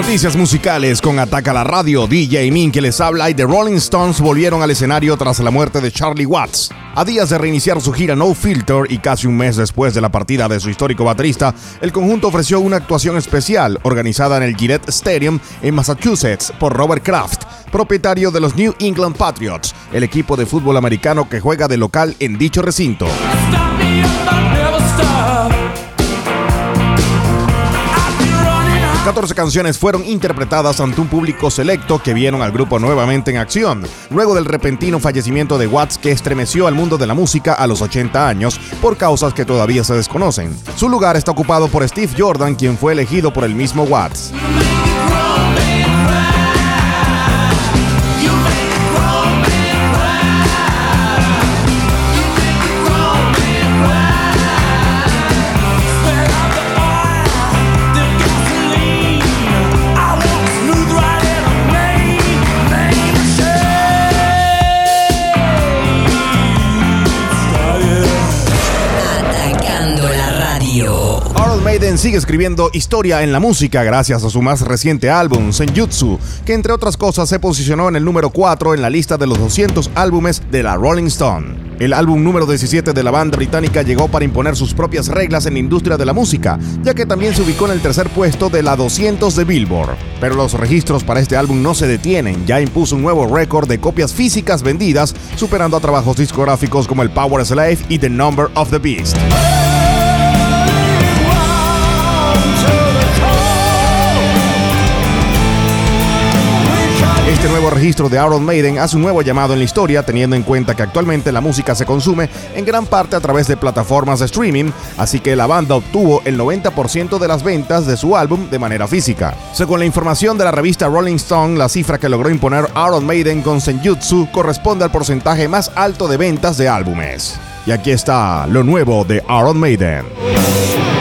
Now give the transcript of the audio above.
Noticias musicales con Ataca la Radio. DJ Min que les habla y The Rolling Stones volvieron al escenario tras la muerte de Charlie Watts. A días de reiniciar su gira No Filter y casi un mes después de la partida de su histórico baterista, el conjunto ofreció una actuación especial organizada en el Gillette Stadium en Massachusetts por Robert Kraft, propietario de los New England Patriots, el equipo de fútbol americano que juega de local en dicho recinto. 14 canciones fueron interpretadas ante un público selecto que vieron al grupo nuevamente en acción, luego del repentino fallecimiento de Watts que estremeció al mundo de la música a los 80 años por causas que todavía se desconocen. Su lugar está ocupado por Steve Jordan, quien fue elegido por el mismo Watts. Maiden sigue escribiendo historia en la música gracias a su más reciente álbum, Senjutsu, que entre otras cosas se posicionó en el número 4 en la lista de los 200 álbumes de la Rolling Stone. El álbum número 17 de la banda británica llegó para imponer sus propias reglas en la industria de la música, ya que también se ubicó en el tercer puesto de la 200 de Billboard. Pero los registros para este álbum no se detienen, ya impuso un nuevo récord de copias físicas vendidas, superando a trabajos discográficos como el Power Slave y The Number of the Beast. Este nuevo registro de Iron Maiden hace un nuevo llamado en la historia, teniendo en cuenta que actualmente la música se consume en gran parte a través de plataformas de streaming, así que la banda obtuvo el 90% de las ventas de su álbum de manera física. Según la información de la revista Rolling Stone, la cifra que logró imponer Iron Maiden con Senjutsu corresponde al porcentaje más alto de ventas de álbumes. Y aquí está lo nuevo de Iron Maiden.